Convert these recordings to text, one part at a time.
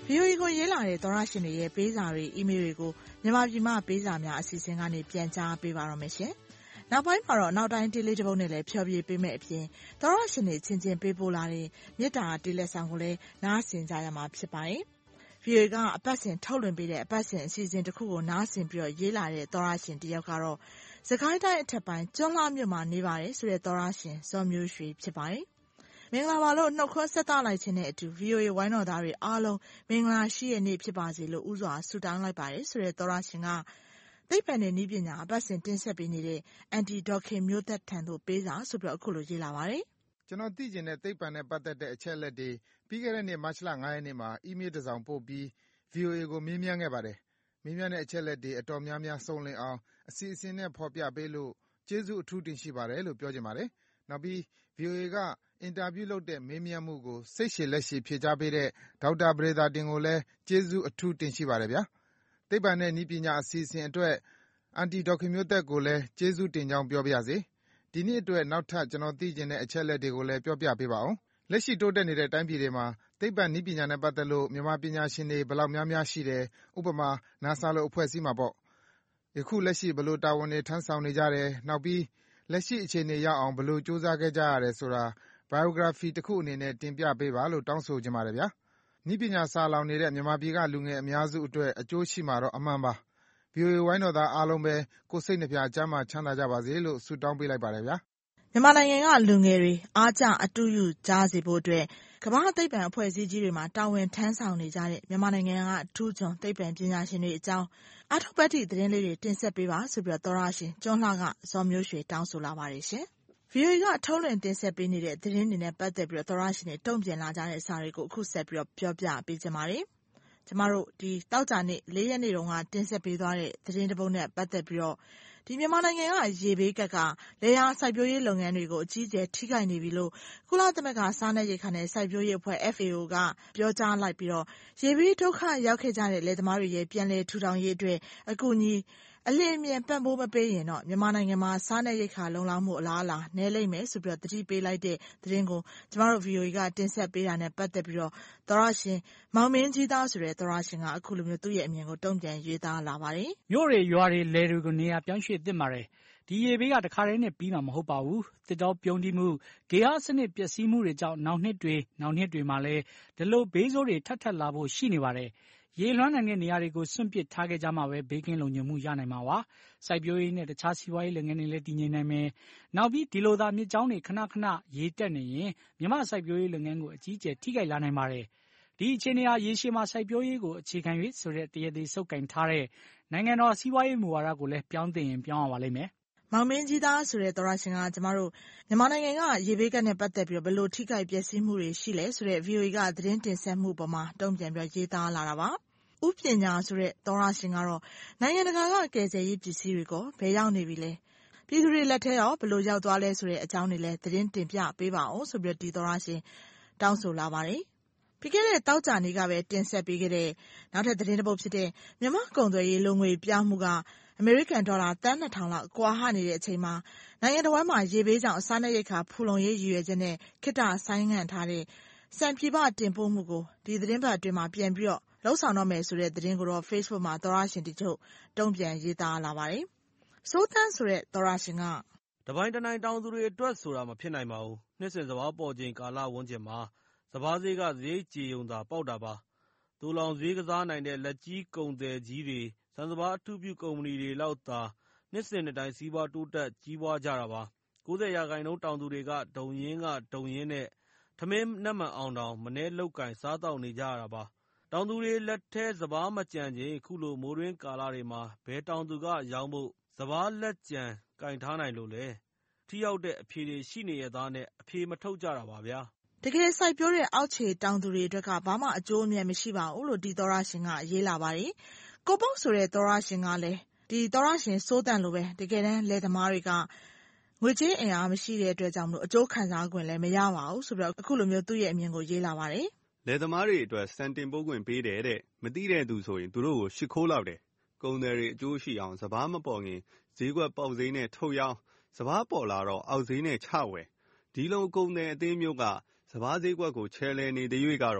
VOA ကိုရေးလာတဲ့သောရရှင်တွေရဲ့ပေးစာတွေအီးမေးလ်တွေကိုမြန်မာပြည်မှာပေးစာများအစီအစဉ်ကနေပြန်ကြားပေးပါတော့မယ်ရှင်။နောက်ပိုင်းမှာတော့နောက်တိုင်းတေးလေးတစ်ပုဒ်နဲ့လည်းဖျော်ဖြေပေးမယ့်အပြင်သောရရှင်တွေချင်းချင်းပေးပို့လာတဲ့မေတ္တာတေးလက်ဆောင်ကိုလည်းနားဆင်ကြရမှာဖြစ်ပါတယ်။ VOA ကအပတ်စဉ်ထုတ်လွှင့်ပေးတဲ့အပတ်စဉ်အစီအစဉ်တစ်ခုကိုနားဆင်ပြီးတော့ရေးလာတဲ့သောရရှင်တစ်ယောက်ကတော့စကိုင်းတိုင်းအထက်ပိုင်းကျွန်းလှမြို့မှာနေပါတယ်ဆိုတဲ့သောရရှင်ဇော်မျိုးရွှေဖြစ်ပါတယ်။မင်္ဂလာပါလို့နှုတ်ခွန်းဆက်သလိုက်ခြင်းနဲ့အတူ VOA ဝိုင်းတော်သားတွေအားလုံးမင်္ဂလာရှိတဲ့နေ့ဖြစ်ပါစေလို့ဥစွာဆုတောင်းလိုက်ပါတယ်ဆိုတဲ့သောရရှင်ကသိပ္ပံနဲ့နည်းပညာအပတ်စဉ်တင်ဆက်ပေးနေတဲ့အန်တီဒေါက်ခင်မျိုးသက်ထံသို့ပေးစာဆိုပြီးအခုလိုရေးလာပါတယ်။ကျွန်တော်သိကျင်တဲ့သိပ္ပံနဲ့ပတ်သက်တဲ့အချက်အလက်တွေပြီးခဲ့တဲ့နှစ်မတ်လ 9 ရက်နေ့မှာအီးမေးလ်တစ်စောင်ပို့ပြီး VOA ကိုမေးမြန်းခဲ့ပါတယ်။မေးမြန်းတဲ့အချက်အလက်တွေအတော်များများစုံလင်အောင်အစီအစဉ်နဲ့ဖော်ပြပေးလို့ကျေးဇူးအထူးတင်ရှိပါတယ်လို့ပြောချင်ပါတယ်။နောက်ပြီး VOA ကအင်တာဗျူးလုပ်တဲ့မေးမြန်းမှုကိုစိတ်ရှည်လက်ရှည်ဖြေကြားပေးတဲ့ဒေါက်တာပဒေသာတင်ကိုလည်းကျေးဇူးအထူးတင်ရှိပါတယ်ဗျာ။သိပ္ပံနဲ့နည်းပညာအစီအစဉ်အတွက်အန်တီဒေါက်ခင်မျိုးသက်ကိုလည်းကျေးဇူးတင်ကြောင်းပြောပါရစေ။ဒီနေ့အတွက်နောက်ထပ်ကျွန်တော်သိချင်တဲ့အချက်အလက်တွေကိုလည်းပြောပြပေးပါဦး။လက်ရှိတိုးတက်နေတဲ့တိုင်းပြည်တွေမှာသိပ္ပံနည်းပညာနဲ့ပတ်သက်လို့မြန်မာပညာရှင်တွေဘယ်လောက်များများရှိတယ်။ဥပမာ NASA လိုအဖွဲ့အစည်းမှာပေါ့။ယခုလက်ရှိဘယ်လိုတာဝန်တွေထမ်းဆောင်နေကြတယ်။နောက်ပြီးလက်ရှိအခြေအနေရောက်အောင်ဘယ်လိုကြိုးစားခဲ့ကြရတယ်ဆိုတာ Biography တစ်ခုအနေနဲ့တင်ပြပေးပါလို့တောင်းဆိုချင်ပါတယ်ဗျာ။နည်းပညာဆာလောင်နေတဲ့မြန်မာပြည်ကလူငယ်အများစုအတွက်အကျိုးရှိမှာတော့အမှန်ပါ။ VOA ဝိုင်းတော်သားအားလုံးပဲကိုယ်စိတ်နှပြကျန်းမာချမ်းသာကြပါစေလို့ဆုတောင်းပေးလိုက်ပါတယ်ဗျာ။မြန်မာနိုင်ငံကလူငယ်တွေအားကျအတူယူကြစေဖို့အတွက်ကမ္ဘာသိပ္ပံအဖွဲ့အစည်းကြီးတွေမှာတာဝန်ထမ်းဆောင်နေကြတဲ့မြန်မာနိုင်ငံကအထူးချွန်သိပ္ပံပညာရှင်တွေအကြောင်းအထောက်ပံ့သတင်းလေးတွေတင်ဆက်ပေးပါဆိုပြီးသောရရှင်ကျွန်းလှကဇော်မျိုးရွှေတောင်းဆိုလာပါတယ်ရှင်။ VOA ကထုတ်လွှင့်တင်ဆက်ပေးနေတဲ့သတင်းတွေနဲ့ပတ်သက်ပြီးသောရရှင်တွေတုံ့ပြန်လာကြတဲ့စာတွေကိုအခုဆက်ပြီးပြောပြပေးချင်ပါတယ်။ကျမတို့ဒီတောက်ကြနေ့4 ရက်နေ့တုန်းကတင်ဆက်ပေးသွားတဲ့သတင်းတစ်ပုဒ်နဲ့ပတ်သက်ပြီးတော့ဒီမြန်မာနိုင်ငံကရေဘေးကလေယာစိုက်ပျိုးရေးလုပ်ငန်းတွေကိုအကြီးအကျယ်ထိခိုက်နေပြီလို့ကုလသမဂ္ဂစားနပ်ရိက္ခာနဲ့စိုက်ပျိုးရေးအဖွဲ့ FAO ကပြောကြားလိုက်ပြီးတော့ရေဘေးဒုက္ခရောက်ခဲ့ကြတဲ့လယ်သမားတွေရဲ့ပြန်လည်ထူထောင်ရေးအတွက်အကူအညီအလျင်အမြန်ပံ့ပိုးမပေးရင်တော့မြန်မာနိုင်ငံမှာစားနပ်ရိက္ခာလုံလောက်မှုအလားအလာနည်းလိမ့်မယ်ဆိုပြီးတော့သတိပေးလိုက်တဲ့သတင်းကိုကျမတို့ VOA ကတင်ဆက်ပေးတာနဲ့ပတ်သက်ပြီးတော့သောရရှင်မောင်မင်းကြီးသားဆိုတဲ့သောရရှင်ကအခုလိုမျိုးသူ့ရဲ့အမြင်ကိုတုံ့ပြန်ရေးသားလာပါတယ်။မြို့တွေရွာတွေလယ်တွေကိုနေရာပြောင်းရွှေ့သင့်ပါတယ်။ဒီရေဘေးကတခါတည်းနဲ့ပြီးမှာမဟုတ်ပါဘူး။သစ်တောပြုန်းတီးမှုဂေဟစနစ်ပျက်စီးမှုတွေကြောင့်နောက်နှစ်တွေမှာလည်းဒီလိုဘေးဆိုးတွေထပ်လာဖို့ရှိနေပါတယ်။ရေလွှမ်းနိုင်တဲ့နေရာတွေကိုစွန့်ပစ်ထားခဲ့ကြမှပဲဘေးကင်းလုံခြုံမှုရနိုင်မှာပါ။စိုက်ပျိုးရေးနဲ့တခြားစီးပွားရေးလုပ်ငန်းတွေလည်းတည်ငြိမ်နိုင်မယ်။နောက်ပြီးဒီလိုသာမြစ်ကြောင်းတွေခဏခဏရေတက်နေရင်မြန်မာစိုက်ပျိုးရေးလုပ်ငန်းကိုအကြီးအကျယ်ထိခိုက်လာနိုင်ပါတယ်။ဒီအခြေအနေဟာရေရှည်မှာစိုက်ပျိုးရေးကိုအခြေခံ၍ဆိုတဲ့တရားသေဆုပ်ကိုင်ထားတဲ့နိုင်ငံတော်စီးပွားရေးမူဝါဒကိုလည်းပြောင်းသင့်ရင်ပြောင်းရပါလိမ့်မယ်။မောင်မင်းကြီးသားဆိုတဲ့သောရရှင်ကကျမတို့မြန်မာနိုင်ငံကရေဘေးကနဲ့ပတ်သက်ပြီးဘယ်လိုထိခိုက်ပျက်စီးမှုတွေရှိလဲဆိုတဲ့ VOA ကသတင်းတင်ဆက်မှုပေါ်မှာတုံ့ပြန်ပြီးရေးသားလာတာပါ။ဥပညာဆိုတဲ့သောရရှင်ကတော့နိုင်ငံတကာကကယ်ဆယ်ရေးပစ္စည်းတွေကဘယ်ရောက်နေပြီလဲ။ပြည်သူတွေလက်ထဲရောဘယ်လိုရောက်သွားလဲဆိုတဲ့အကြောင်းတွေလည်းသတင်းတင်ပြပေးပါအောင်ဆိုပြီးဒီသောရရှင်တောင်းဆိုလာပါတယ်။ပြီးခဲ့တဲ့တောက်ကြနေ့ကပဲတင်ဆက်ပေးခဲ့တဲ့နောက်ထပ်သတင်းတစ်ပုဒ်ဖြစ်တဲ့မြန်မာကုန်သွယ်ရေးလိုငွေပြောင်းမှုကအမေရိကန်ဒေါ်လာသန်း 2,000 လောက်ကွာဟနေတဲ့အချိန်မှာနိုင်ငံတော်မှာရေဘေးကြောင့်စားနပ်ရိက္ခာဖူလုံရေးရည်ရွယ်ချက်နဲ့ခေတ္တဆိုင်းငံ့ထားတဲ့စံပြည်ပတင်ပို့မှုကိုဒီသတင်းပတ်အတွင်းမှာပြန်ပြီးတော့လှုပ်ဆောင်တော့မယ်ဆိုတဲ့သတင်းကိုတော့ Facebook မှာသောရရှင်တချို့တုံ့ပြန်ရေးသားလာပါတယ်။စိုးသန်းဆိုတဲ့သောရရှင်ကတပိုင်းတနိုင်တောင်သူတွေအတွက်ဆိုတာမဖြစ်နိုင်ပါဘူး။နှစ်စဉ်စပါးပေါ်ချိန်ကာလဝန်းကျင်မှာစပါးဈေးကစရိတ်ကြေုံသာပေါက်တာပါ။သိုလှောင်ဈေးကစားနိုင်တဲ့လက်ကြီးကုန်သည်ကြီးတွေဆန်စပါးအထူးပြုကုမ္ပဏီတွေလောက်သာနှစ်စဉ်နှစ်တိုင်းစီးပွားတိုးတက်ကြီးပွားကြတာပါ။90% တောင်သူတွေကဒုံရင်းနဲ့ထမင်းနပ်မှန်အောင်တောင်မနည်းလုပ်ကိုင်စားသောက်နေကြရတာပါ။တောင်သူတွေလက်ထဲစပါးမကျန်ချိန်အခုလိုမိုးတွင်းကာလတွေမှာဘယ်တောင်သူကရောင်းဖို့စပါးလက်ကျန်ကိုင်ထားနိုင်လို့လဲ။ထိရောက်တဲ့အဖြေတွေရှိနေရဲ့သားနဲ့အဖြေမထုတ်ကြတာပါဗျာ။တကယ်စိုက်ပျိုးတဲ့အောက်ခြေတောင်သူတွေအတွက်ကဘာမှအကျိုးအမြတ်မရှိပါဘူးလို့ဒီသောရရှင်ကရေးလာပါတယ်။ကိုပုတ်ဆိုတဲ့သောရရှင်ကလည်းဒီသောရရှင်စိုးတန်လိုပဲတကယ်တမ်းလယ်သမားတွေကငွေကြေးအင်အားမရှိတဲ့အတွက်ကြောင့်အကျိုးခံစား권လည်းမရပါဘူးဆိုပြီးအခုလိုမျိုးသူ့ရဲ့အမြင်ကိုရေးလာပါတယ်။လယ်သမားတွေအတွက်စံတင်ပို့ခွင့်ပေးတယ်တဲ့မသိတဲ့သူဆိုရင်သူတို့ကိုရှစ်ခိုးလောက်တယ်။ကုန်သည်တွေအကျိုးရှိအောင်စပါးမပေါ်ခင်ဈေးကွက်ပေါက်ဈေးနဲ့ထုတ်ရောင်းစပါးပေါ်လာတော့အောက်ဈေးနဲ့ချဝယ်ဒီလိုကုန်သည်အသေးမျိုးကစပါးဈေးကွက်ကိုချဲလဲနေတဲ့၍ကတော့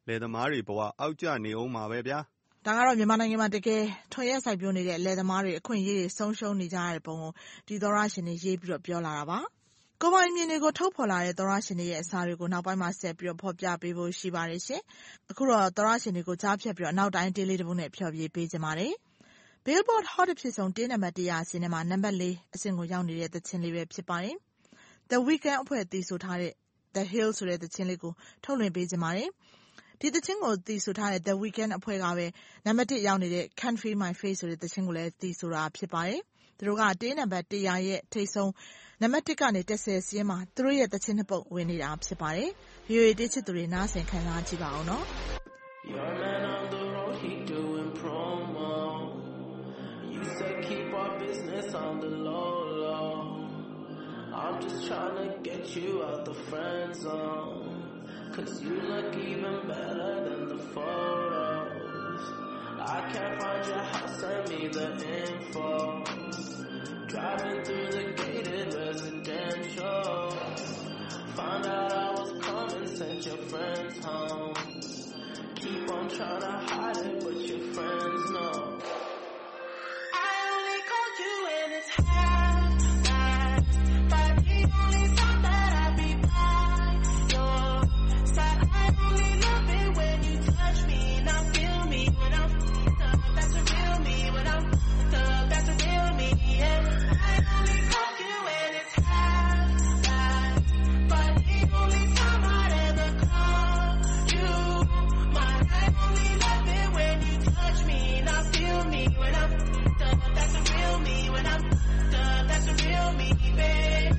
လယ်သမားတွေဘဝအောက်ကျနေဦးမှာပဲဗျာ။ဒါကတော့မြန်မာနိုင်ငံမှာတကယ်ထွန်ရက်စိုက်ပျိုးနေတဲ့လယ်သမားတွေအခွင့်အရေးတွေဆုံးရှုံးနေကြတဲ့ပုံကိုဒီသောတရှင်တွေရေးပြီးတော့ပြောလာတာပါ။ကိုယ်ပိုင်အမြင်တွေကိုထုတ်ဖော်လာတဲ့သောတရှင်တွေရဲ့အစာတွေကိုနောက်ပိုင်းမှာဆက်ပြီးတော့ဖော်ပြပေးဖို့ရှိပါတယ်ရှင်။အခုတော့သောတရှင်တွေကိုကြားဖြတ်ပြီးတော့နောက်တိုင်းတေးလေးတစ်ပုဒ်နဲ့ဖျော်ဖြေပေးကြပါမယ်။ Billboard Hot အဖြစ်ဆုံးတေးနံပါတ်100အဆင့်ထဲမှာနံပါတ်4အဆင့်ကိုရောက်နေတဲ့သချင်းလေးပဲဖြစ်ပါတယ်။ The Weeknd အဖွဲ့အသီးဆိုထားတဲ့ The Hill ဆိုတဲ့သချင်းလေးကိုထုတ်လွှင့်ပေးကြပါမယ်။ဒီသချင်းကိုသီဆိုထားတဲ့ The Weeknd အဖွဲ့ကပဲနံပါတ်1ရောက်နေတဲ့ Can't Feel My Face ဆိုတဲ့သချင်းကိုလည်းသီဆိုတာဖြစ်ပါတယ်။သူတို့ကတေးနံပါတ်100ရဲ့ထိပ်ဆုံးနံပါတ်1ကနေ10စီးရင်မှာသူတို့ရဲ့သချင်းနှစ်ပုဒ်ဝင်နေတာဖြစ်ပါတယ်။ VOA တေးချစ်သူတွေနားဆင်ခံစားကြည့်ပါအောင်နော်။ Your man on the road, he doing promo. You said keep our business on the low, low. I'm just trying to get you out the friend zone. Cause you look even better than the photos. I can't find your house, send me the info. Driving through the gated residential. Found out I was coming, sent your friends home. Keep on trying to hide it, but your friends know. I only called you when it's half-time, but the only time that I be by your side. I only love it when you touch me, now feel me when I'm up. That's a real me when I'm up. That's a real me, yeah. I only called you when it's half-time, but the only time I'd ever call you. I only love it when you touch me, now feel me when I'm up. That's a real me when I'm up. That's a real me, babe.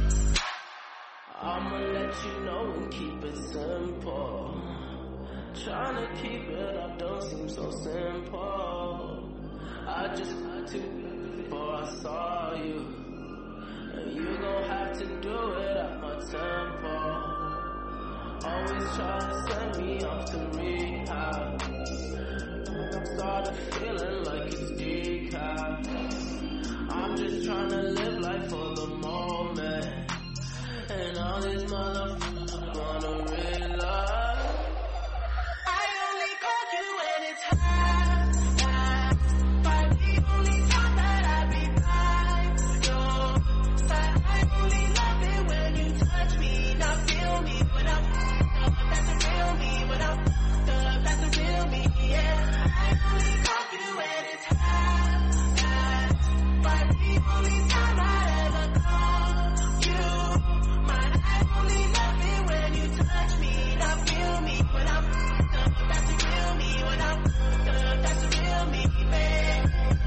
I'ma let you know and keep it simple. Trying to keep it up don't seem so simple. I just had to before I saw you. And you gon' have to do it at my tempo. Always try to send me off to rehab. Started feeling like it's decaf. I'm just trying to live life for the moment. And all these motherfuckers wanna realize I only called you when it's half-time, but the only time that I be by your side. I only love it when you touch me, now feel me when I'm up. That's a real me when I'm up. That's a real me, yeah. I only called you when it's half-time, but the only time I'd ever call you mine. I only love it when you touch me, now feel me when I'm up. That's a real me when I'm up. That's a real me, babe.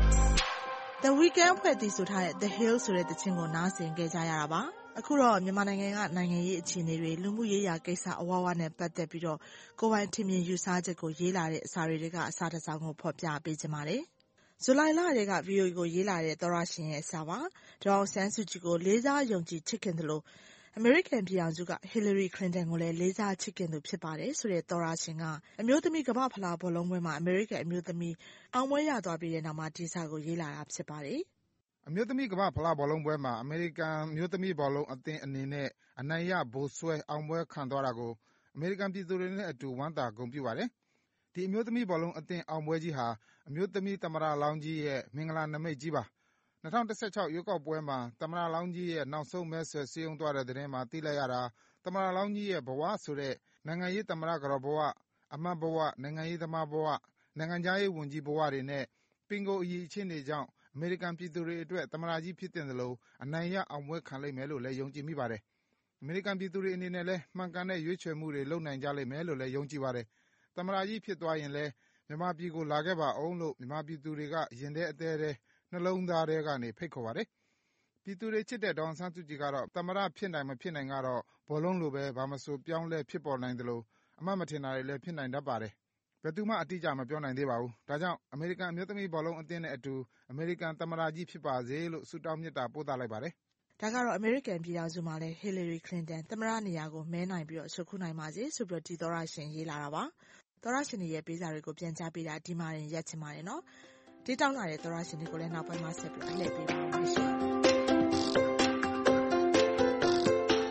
The Weeknd အဖွဲ့အသီးဆိုထားတဲ့ The Hill ဆိုတဲ့သချင်းကိုနားဆင်ခဲ့ကြရတာပါ။အခုတော့မြန်မာနိုင်ငံကနိုင်ငံရေးအခြေအနေတွေလူမှုရေးရာကိစ္စအဝဝနဲ့ပတ်သက်ပြီးတော့ကိုယ်ပိုင်ထင်မြင်ယူဆချက်ကိုရေးလာတဲ့အစာတွေကအစာတစ်စောင်ကိုဖော်ပြပေးကြပါတယ်။ဇူလိုင်လတည်းက VOA ကိုရေးလာတဲ့သောရရှင်ရဲ့အစာပါ။ဒေါအောင်ဆန်းစုကြည်ကိုလေးစားယုံကြည်ချစ်ခင်သလိုအမေရိကန်ပြည်ထောင်စုက Hillary Clinton ကိုလည်းလေးစားချစ်ခင်သူဖြစ်ပါတယ်ဆိုတဲ့သောရရှင်ကအမျိုးသမီးကမ္ဘာ့ဖလားဘောလုံးပွဲမှာအမေရိကန်အမျိုးသမီးအောင်ပွဲရသွားပြီးတဲ့နောက်မှာဒီစာကိုရေးလာတာဖြစ်ပါတယ်။အမျိုးသမီးကမ္ဘာ့ဖလားဘောလုံးပွဲမှာအမေရိကန်အမျိုးသမီးဘောလုံးအသင်းအနေနဲ့အနိုင်ရဗိုလ်စွဲအောင်ပွဲခံသွားတာကိုအမေရိကန်ပြည်သူတွေနဲ့အတူဝမ်းသာဂုဏ်ပြုပါတယ်။ဒီအမျိုးသမီးဘောလုံးအသင်းအောင်ပွဲကြီးဟာအမျိုးသမီးသမ္မတလောင်းကြီးရဲ့မင်္ဂလာနမိတ်ကြီးပါ။2016ရွေးကောက်ပွဲမှာသမ္မတလောင်းကြီးရဲ့နောက်ဆုံးမဲဆွယ်စည်းရုံးသွားတဲ့သတင်းမှာသိလိုက်ရတာသမ္မတလောင်းကြီးရဲ့ဘဝဆိုတဲ့နိုင်ငံရေးသမ္မတကတော်ဘဝအမတ်ဘဝနိုင်ငံရေးသမားဘဝနိုင်ငံခြားရေးဝန်ကြီးဘဝတွေနဲ့ပင်ကိုအရေးချင်းတွေကြောင့်အမေရိကန်ပြည်သူတွေအတွက်သမ္မတကြီးဖြစ်တဲ့လို့အနိုင်ရအောင်ပွဲခံလိမ့်မယ်လို့လည်းယုံကြည်မိပါတယ်။အမေရိကန်ပြည်သူတွေအနေနဲ့လည်းမှန်ကန်တဲ့ရွေးချယ်မှုတွေလုပ်နိုင်ကြလိမ့်မယ်လို့လည်းယုံကြည်ပါတယ်။သမ္မတကြီးဖြစ်သွားရင်လည်းမြန်မာပြည်ကိုလာခဲ့ပါအောင်လို့မြန်မာပြည်သူတွေကရင်ထဲအသဲထဲနှလုံးသားထဲကနေဖိတ်ခေါ်ပါတယ်။ပြည်သူတွေချစ်တဲ့ဒေါအောင်ဆန်းစုကြည်ကတော့သမ္မတဖြစ်နိုင်မဖြစ်နိုင်ကတော့ဘောလုံးလိုပဲဘာမဆိုပြောင်းလဲဖြစ်ပေါ်နိုင်တယ်လို့အမှတ်မထင်တာတွေလည်းဖြစ်နိုင်တတ်ပါတယ်။ဘယ်သူမှအတိအကျမပြောနိုင်သေးပါဘူး။ဒါကြောင့်အမေရိကန်အမျိုးသမီးဘောလုံးအသင်းနဲ့အတူအမေရိကန်သမ္မတကြီးဖြစ်ပါစေလို့ဆုတောင်းမေတ္တာပို့သလိုက်ပါတယ်။ဒါကတော့အမေရိကန်ပြည်ထောင်စုမှာလည်း Hillary Clinton သမ္မတနေရာကိုမဲနိုင်ပြီးတော့ဆွခုနိုင်ပါစေဆိုပြီးတော့ဒီသောရရှင်ရေးလာတာပါ။သောရရှင်ရဲ့ပေးစာတွေကိုပြန်ကြားပေးတာဒီမှာရင်ရက်ချင်ပါတယ်နော်။ဒီတောင်းလာတဲ့သောရရှင်တွေကိုလည်းနောက်ပိုင်းမှာဆက်ပြီးအလှည့်ပေးပါမယ်ရှင်။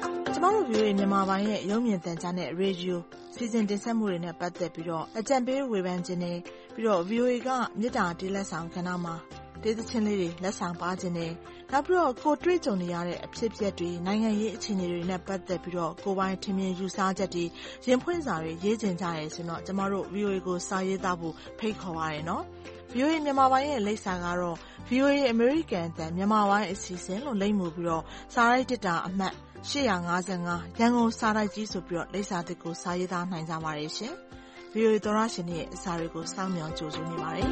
မတို့ VOA မြန်မာပိုင်းရဲ့ရုပ်မြင်သံကြားနဲ့ရေဒီယိုစီစဉ်တင်ဆက်မှုတွေနဲ့ပတ်သက်ပြီးတော့အကြံပေးဝေဖန်ခြင်းနဲ့ပြီးတော့ VOA ကမြစ်တာတီးလက်ဆောင်ခဏမှာဒေသချင်းလေးတွေလက်ဆောင်ပါခြင်းနဲ့နောက်ပြီးတော့ကိုတွေ့ကြုံနေရတဲ့အဖြစ်အပျက်တွေနိုင်ငံရေးအခြေအနေတွေနဲ့ပတ်သက်ပြီးတော့ကိုပိုင်းထင်မြင်ယူဆချက်တွေရင်ဖွင့်စာတွေရေးကျင်ကြရဲဆိုတော့ကျမတို့ VOA ကိုစာရေးသားဖို့ဖိတ်ခေါ်ပါရနော် VOA မြန်မာပိုင်းရဲ့လိပ်စာကတော့ VOA American အသံမြန်မာပိုင်းအစီအစဉ်လို့လိပ်မှုပြီးတော့စာရိုက်တစ်တာအမှတ်855ရန်ကုန်စာတိုက်ကြီးဆိုပြီးတော့လိပ်စာတစ်ကိုစာရေးသားနိုင်ကြပါတယ်ရှင် VOA သောရရှင်ရဲ့အစာတွေကိုစောင့်မျှော်ကြိုဆိုနေပါတယ်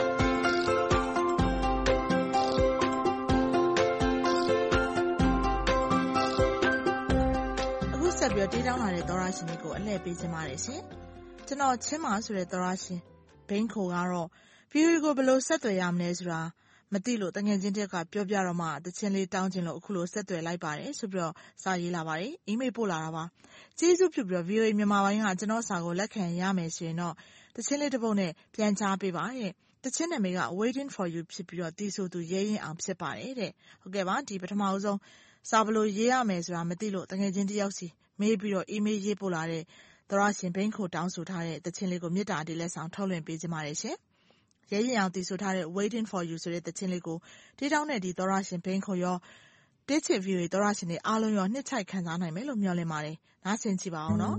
အခုဆက်ပြီးတော့တေးတောင်းလာတဲ့သောရရှင်တွေကိုအလှည့်ပေးခြင်းပါတယ်ရှင်ကျွန်တော်ချင်းမာဆိုတဲ့သောရရှင်ဘိန်းခိုကတော့ VOA ကိုဘယ်လိုဆက်သွယ်ရမလဲဆိုတာမသိလို့တငယ်ချင်းတက်ကပြောပြတော့မှတချင်းလေးတောင်းခြင်းလို့အခုလိုဆက်သွယ်လိုက်ပါတယ်ဆိုပြီးတော့စာရေးလာပါတယ်အီးမေးလ်ပို့လာတာပါကျေးဇူးပြုပြီးတော့ VOA မြန်မာပိုင်းကကျွန်တော်စာကိုလက်ခံရမယ်ဆိုရင်တော့တချင်းလေးတစ်ပုဒ်နဲ့ပြန်ကြားပေးပါတဲ့တချင်းနာမည်က Waiting for You ဖြစ်ပြီးတော့တီးဆိုသူရဲရင်အောင်ဖြစ်ပါတယ်တဲ့ဟုတ်ကဲ့ပါဒီပထမဦးဆုံးစာဘလို့ရေးရမယ်ဆိုတာမသိလို့တငယ်ချင်းတယောက်စီမေးပြီးတော့အီးမေးလ်ရေးပို့လာတဲ့သောရရှင်ဘိန်းခိုတောင်းဆိုထားတဲ့တချင်းလေးကိုမေတ္တာတီးလက်ဆောင်ထုတ်လွှင့်ပေးခြင်းပါတယ်ရှင်ရဲရင်အောင်တီးဆိုထားတဲ့ Waiting for You ဆိုတဲ့တချင်းလေးကိုတေးတောင်းတဲ့ဒီသောရရှင်ဘိန်းခိုရောတေးချစ် VOA သောရရှင်တွေအားလုံးရောနှစ်ချိုက်ခံစားနိုင်မယ်လို့မျှော်လင့်ပါတယ်နားဆင်ကြည့်ပါအောင်နော်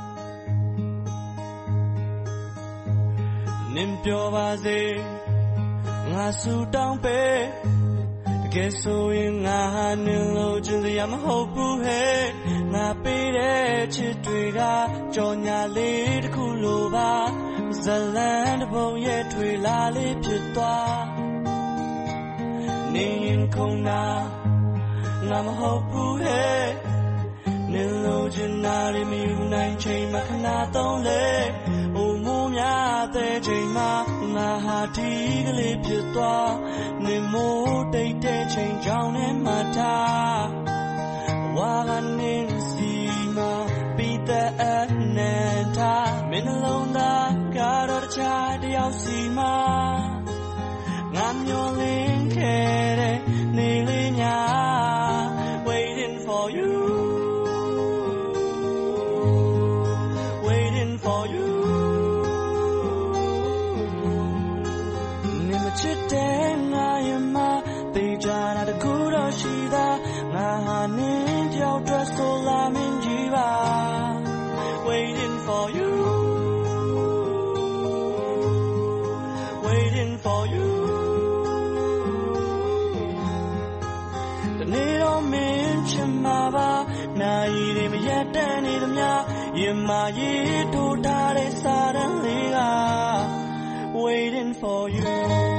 နင်ပြောပါစေငါဆူတောင်းပေးတကယ်ဆိုရင်ငါဟာနင်လို့ချင်စရာမဟုတ်ဘူးဟဲ့ငါပေးတဲ့ချစ်တွေကကြော်ညာလေးတစ်ခုလိုပါဇလန်တစ်ပုံရဲ့ထွေလာလေးဖြစ်သွားနေရင်ခုံနာငါမဟုတ်ဘူးဟဲ့နင်လို့ချင်တာတွေမယူနိုင်ချိန်မှခဏသုံးလေအိုမိုးများတဲ့ချိန်မှငါဟာဒီကလေးဖြစ်သွားနင်မိုးတိတ်တဲ့ချိန်ကြောင့်နဲ့မှထားဝါကနေစီမပြီးတဲ့အနန္တမင်းလုံးသားကတော့တခြားတယောက်စီမငါမျောလင်းခဲ့တဲ့နေလေးများ waiting for you waiting for you နေမချစ်တဲ့ငါရဲ့မတေးကြတာတကူတော့ရှိတာငါဟာနင်းကြောက်တော့ဆိုလာမင်းကြီးပါ waiting for you waiting for you တနေ့တော့မင်းချင်မှာပါနိုင်ရမရတဲ့နေသမျှရင်မရေးထိုးထားတဲ့စာတန်းလေးက waiting for you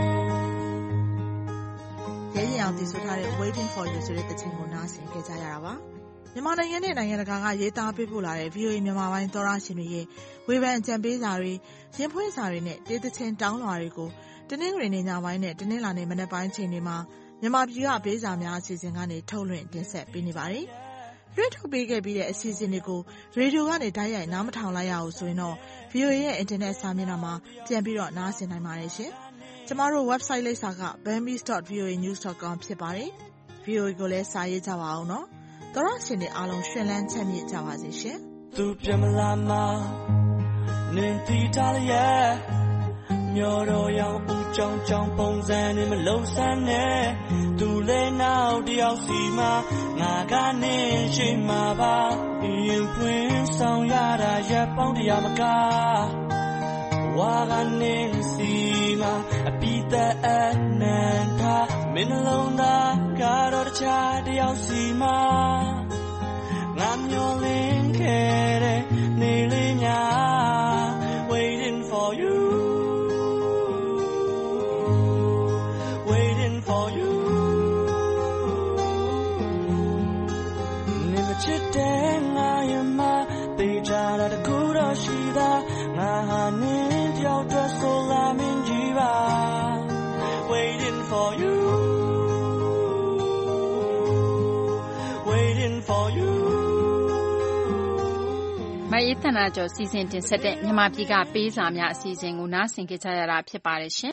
ရဲရင်အောင်တီးဆိုထားတဲ့ Waiting for You ဆိုတဲ့တခြင်းကိုနားဆင်ခဲ့ကြရတာပါမြန်မာနိုင်ငံနဲ့နိုင်ငံတကာကရေးသားပေးပို့လာတဲ့ VOA မြန်မာပိုင်းသောရရှင်တွေရဲ့ဝေဖန်အကြံပေးစာတွေရင်ဖွင့်စာတွေနဲ့တေးသချင်းတောင်းလွှာတွေကိုတနင်္ဂနွေနေ့ညပိုင်းနဲ့တနင်္လာနေ့မနက်ပိုင်းချိန်တွေမှာမြန်မာပြည်ကပေးစာများအစီအစဉ်ကနေထုတ်လွှင့်တင်ဆက်ပေးနေပါတယ်။လွှင့်ထုတ်ပေးခဲ့ပြီးတဲ့အစီအစဉ်တွေကိုရေဒီယိုကနေတိုက်ရိုက်နားမထောင်လိုက်ရအောင်ဆိုရင်တော့ VOA ရဲ့အင်တာနက်စာမျက်နှာမှာပြန်ပြီးတော့နားဆင်နိုင်ပါတယ်ရှင်။ကျမတို့ website လိပ်စာက bambis.voanews.com ဖြစ်ပါတယ်။ VOA ကိုလည်းစာရေးကြပါအောင်နော်။သောရရှင်တွေအားလုံးရှင်လန်းချမ်းမြေ့ကြပါစေရှင်။သူပြန်မလာမနင်တီထားရဲ့မျောတော့ရောင်ဦးကြောင်ကြောင်ပုံစံနဲ့မလုံးဆန်းနဲ့သူလည်းနောက်တယောက်စီမှာငါကနေရှိမှာပါရင်ပွင့်ဆောင်ရတာရပ်ပေါင်းတရားမကဝါကနေစီမှာအပိသက်အနန္တမင်းလုံးသားကတော့တခြားတယောက်စီမှာငါမျောလင်းခဲ့တဲ့နေလေးများ waiting for you waiting for you နေမချစ်တဲ့ငါရဲ့မတေးကြတာတကူတော့ရှိတာငါဟာနင်းတယောက်တော့ဆိုလာမင်းကြီးပါ waiting for you waiting for you မအေးသနာကျော်စီစဉ်တင်ဆက်တဲ့မြန်မာပြည်ကပေးစာများအစီအစဉ်ကိုနားဆင်ကြရတာဖြစ်ပါတယ်ရှင်